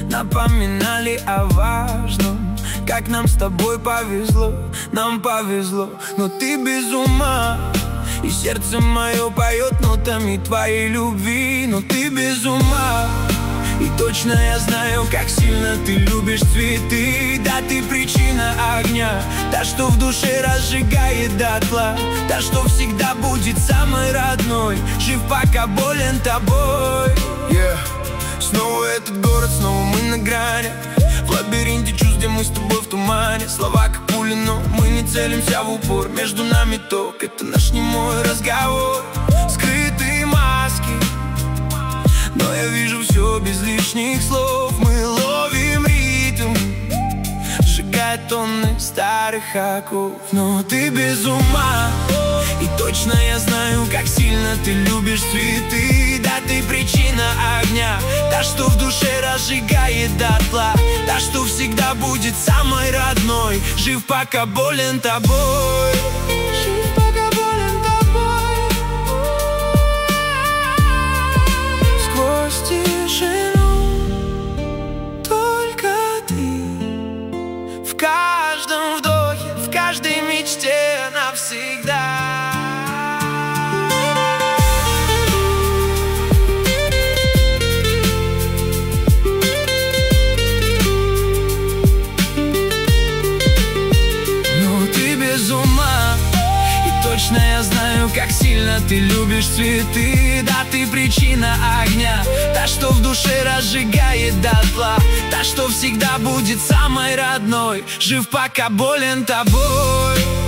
напоминали о важном. Как нам с тобой повезло, нам повезло. Но ты без ума, и сердце мое поет нотами твоей любви. Но ты без ума, и точно я знаю, как сильно ты любишь цветы. Да, ты причина огня, та, что в душе разжигает дотла, та, что всегда будет самой родной. Жив, пока болен тобой. Снова этот город, снова мы на грани, в лабиринте чувств, где мы с тобой в тумане. Слова как пули, но мы не целимся в упор. Между нами ток, это наш немой разговор. Скрытые маски, но я вижу все без лишних слов. Мы ловим ритм, сжигая тонны старых оков. Но ты без ума, и точно я знаю, как сильно ты любишь цветы. Да, ты причина огня, та, что в душе разжигает дотла, та, что всегда будет самой родной. Жив, пока болен тобой. Жив, пока болен тобой. Сквозь тишину только ты, в каждом вдохе, в каждой мечте навсегда. Точно я знаю, как сильно ты любишь цветы. Да, ты причина огня, та, что в душе разжигает дотла, та, что всегда будет самой родной. Жив, пока болен тобой.